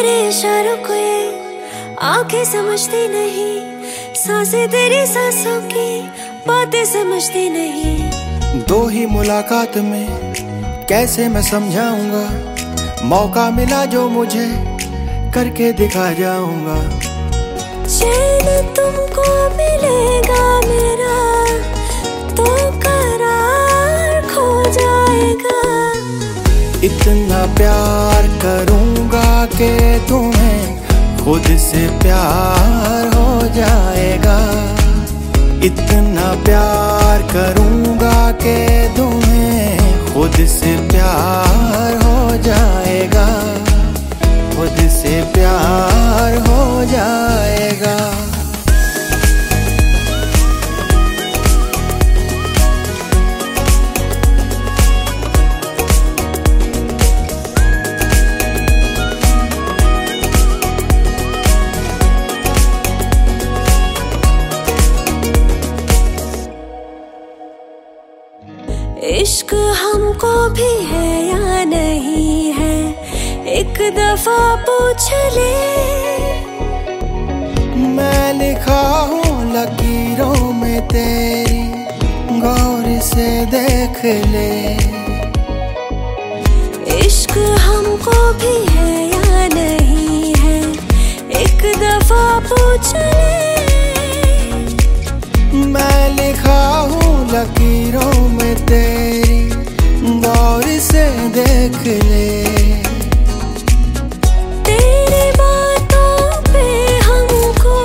तेरे इशारों को ये आंखें समझती नहीं, सांसें तेरी सांसों की बातें समझती नहीं। दो ही मुलाकात में कैसे मैं समझाऊंगा, मौका मिला जो मुझे करके दिखा जाऊंगा। चैन तुमको मिलेगा मेरा तो करार खो जाएगा। इतना प्यार करूंगा कि तुम्हें खुद से प्यार हो जाएगा। इतना प्यार करूंगा कि तुम्हें खुद से प्यार हो जाएगा। खुद से प्यार हो जाएगा। इश्क हमको भी है या नहीं है, एक दफा पूछ ले। मैं लिखा हूँ लकीरों में तेरी, गौर से देख ले। इश्क हमको भी है या नहीं है, एक दफा पूछ ले। मैं लिखा हूँ लकीरों में तेरी, गौर से देख ले। तेरी बातों पे हमको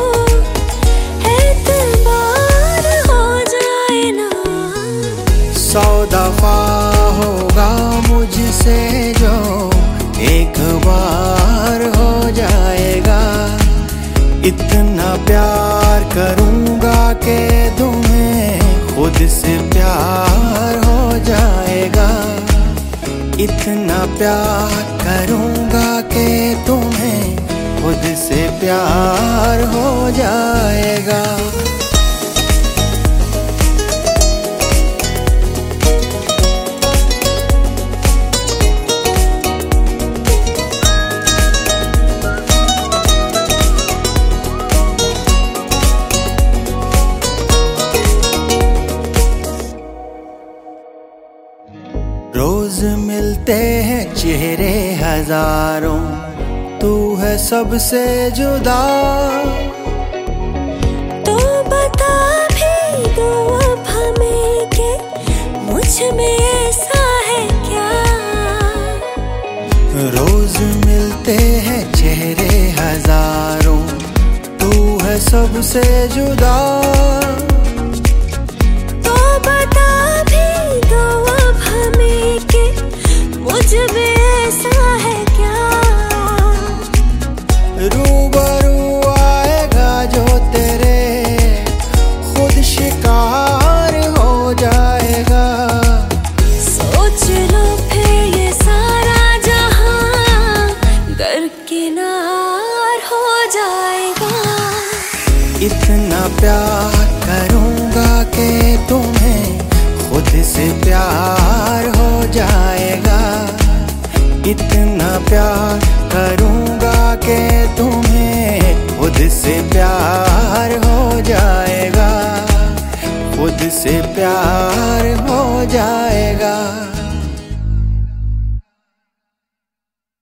एतबार हो जाए ना। 100 दफा होगा मुझसे जो एक बार हो जाएगा। इतना प्यार करूंगा कि तुम्हें खुद से प्यार हो जाएगा। इतना प्यार करूंगा कि तुम्हें खुद से प्यार हो जाएगा। रोज मिलते हैं चेहरे हजारों, तू है सबसे जुदा। तो बता भी दो अब हमें कि मुझ में ऐसा है क्या। रोज मिलते हैं चेहरे हजारों, तू है सबसे जुदा। तो बता भी दो अब हमें कि मुझ में ऐसा है क्या। रूबरू आएगा जो तेरे, खुद शिकार हो जाएगा। सोच लो फिर ये सारा जहां दरकिनार हो जाएगा। इतना प्यार करूंगा कि तुम्हें खुद से प्यार हो जाएगा। इतना प्यार करूंगा कि तुम्हें खुद से प्यार हो जाएगा। खुद से प्यार हो जाएगा।